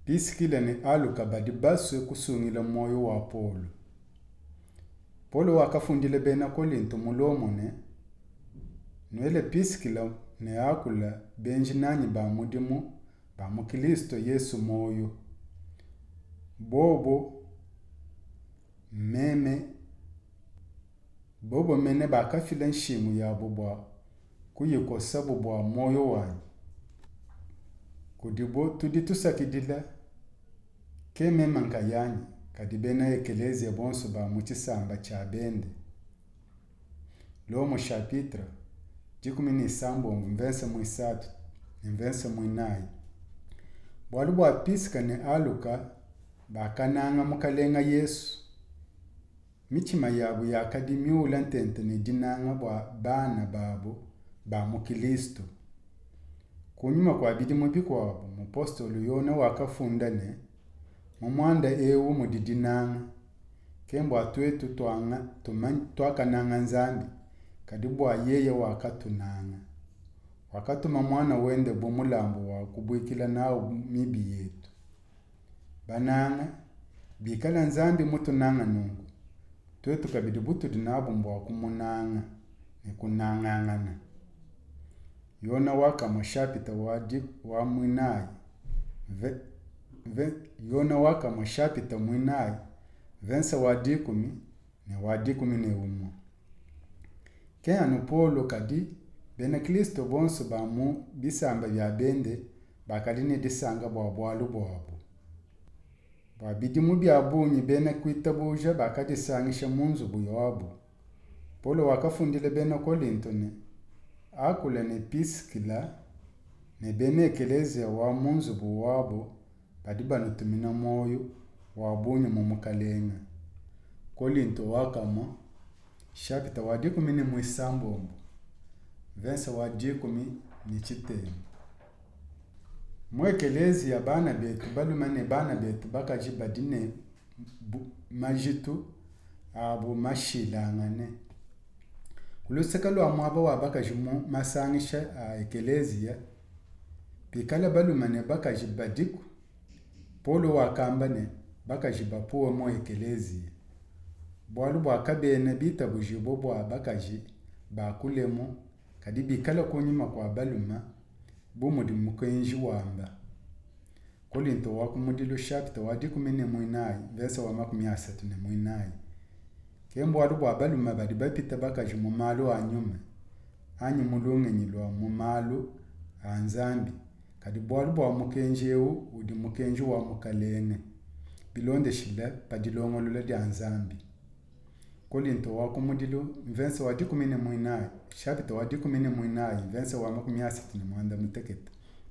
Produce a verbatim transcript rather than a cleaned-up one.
Piskila ni aluka badi baswe kusungila moyo wa Polo. Polo wakafundile bena Korinto mulomo ne nwele piskila ne akula benji nanyi ba mudimu ba mukristo Yesu moyo. Bobo meme bobo mene bakafila nshimu ya bubwa kuyikosa bubwa moyo wanyu. Kudibo tuditusakidila keme mankayanyi kadibena ekelezia bonso ba muchisamba cha bende. Lomo chapitre jikumi ni sambo mvensa muisatu mvensa muinai. Bwalu bwa piska ne aluka bakananga mukalenga Yesu. Michima yabu yakadimiula ntente ne dinanga bwa bana babo ba mukristo. Kunyuma kwa bidi mubikwabo mupostolo yona wakafunda ne mumwanda ewu mudidinanga kembo atwetu twanga tumanyi twakananga nzambi kadibwa yeye wakatunanga wakatuma mwana wende bomulambo wa kubwikila nao mibi yetu bananga bikala nzambi mutunanga nungu twetu kabidi butu dinabo mbwa kumunanga ne kunangangana yona waka mashapita wadi wa mwinai ve, ve, yona waka mashapita mwinai vensa wadi kumi ne wadi kumi ne umo kena Polo kadi bena Kristo bonso bamu bisamba bya bende bakadine disanga bwa bwalu bwabo babidi mu byabunyi bena kwitabuja bakadisangisha munzu buyabo. Polo wakafundile bena Korinto ne akula ne piskila ne bene ekelezia wa munzu buwabo badiba nutumina moyo wabunyi mumukalenga. Korinto wakama chapita wadi kumi ni muisambombo vensa wadi kumi ni chitemu. Mwekelezia bana betu balumane bana betu bakajiba dine majitu abo mashilangane. Kulusakalo amwaba wabakajimu masangisha a ekelezia pikala balumane bakajiba diku. Polo wakambane bakajiba puwa mo ekelezia. Bwalu bwakabene bita bujibo bwa bakaji bakulemo kadibi kala kunyuma kwa baluma bumudi mukenji wamba. Korinto wakumudilu chapter wadi kumine muinai verse wa makumi asatu ne muinai. Kembo walu bwa baluma badi bapita bakaji mu malu anyume anyi mulunge nyilwa mu malu anzambi kadi bwalu bwa mukenjewu udi mukenji wa mukalene bilonde shila padilongolula di anzambi. Korinto wakumudilu verse wadi kumine muinai chapter wadi kumine muinai verse wa makumi asatu ne muanda muteketa.